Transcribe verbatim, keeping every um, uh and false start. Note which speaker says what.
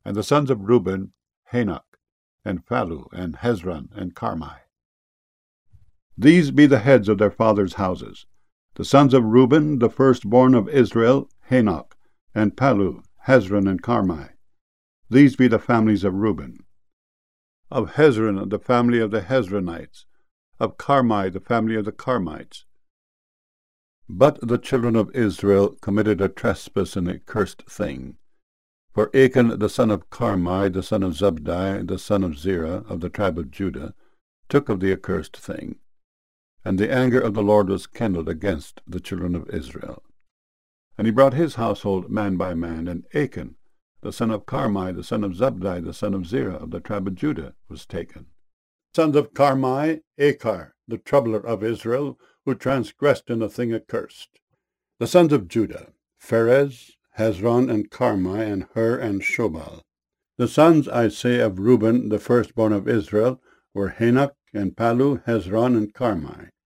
Speaker 1: And the sons of Reuben, Hanok, and Phalu, and Hezron, and Carmi. These be the heads of their fathers' houses. The sons of Reuben, the firstborn of Israel, Hanok, and Phalu, Hezron, and Carmi. These be the families of Reuben. Of Hezron, the family of the Hezronites. Of Carmi, the family of the Carmites. But the children of Israel committed a trespass and a cursed thing. For Achan, the son of Carmi, the son of Zabdi, the son of Zerah, of the tribe of Judah, took of the accursed thing. And the anger of the Lord was kindled against the children of Israel. And he brought his household man by man, and Achan, the son of Carmi, the son of Zabdi, the son of Zerah, of the tribe of Judah, was taken. Sons of Carmi, Achar, the troubler of Israel, who transgressed in a thing accursed. The sons of Judah, Pharez, Hezron, and Carmi, and Hur, and Shobal. The sons, I say, of Reuben, the firstborn of Israel, were Hanok, and Phalu, Hezron, and Carmi.